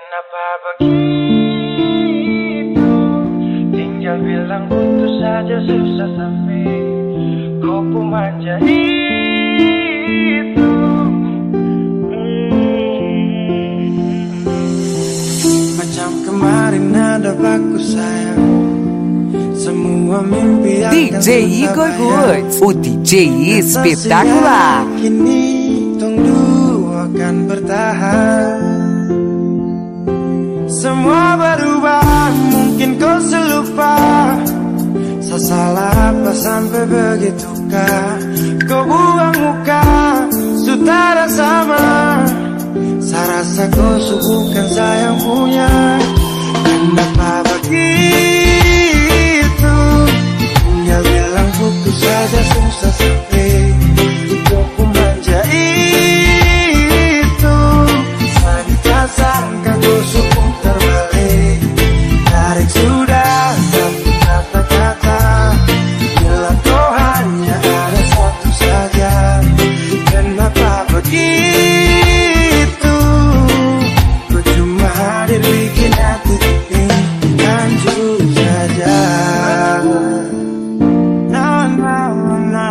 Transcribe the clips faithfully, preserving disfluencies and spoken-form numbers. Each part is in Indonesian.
Kenapa begitu? Tinggal bilang putus saja susah sampai kau pun manja itu. hmm. Macam kemarin ada baku sayang, semua mimpi D J Igor Woods, o D J espetacular. Kini tunggu akan bertahan. Semua berubah, mungkin kau selupa. Saya salah apa sampai begitukah? Kau buang muka, sutara sama. Saya rasa kau bukan saya yang punya. Kenapa begitu? Tinggal bilang putus saja susah sampai kau pun manja itu. Saya dikasangkan kau suku terbalik. Tarik sudah satu kata-kata, bila kau hanya ada satu saja. Kenapa begitu? Kau cuma hadir bikin hati hancur saja. No, no, no.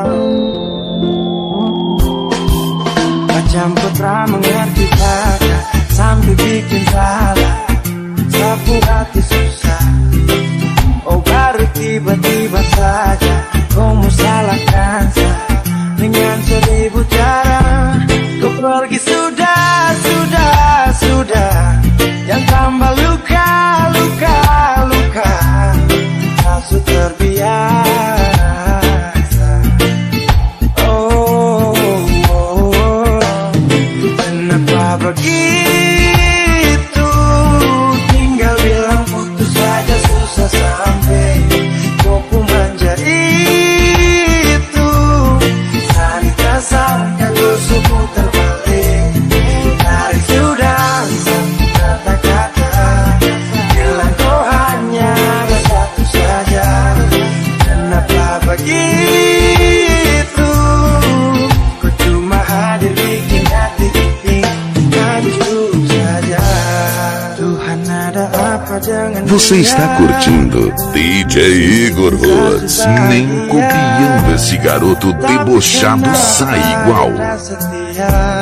Macam putra mengerti kata sampai bikin salah, sapu hati susah. Oh baru tiba-tiba saja kau mau salahkan saya dengan seribu cara. Kau pergi sudah, sudah, sudah, yang tambah luka, luka, luka. Masuk terbiasa. Oh, oh, oh. Kenapa begitu? Tinggal bilang putus saja susah sampai kau pun manja itu. Hari kasarnya kau suku terbalik. Tarik sudah satu kata-kata, bilang kau hanya ada satu saja. Kenapa begitu? Kau cuma hadir bikin hati hancur saja. Tuhan ada apa jangan. Você está curtindo D J Igor Woods. Nem copiando esse garoto debochado sai igual. Setia.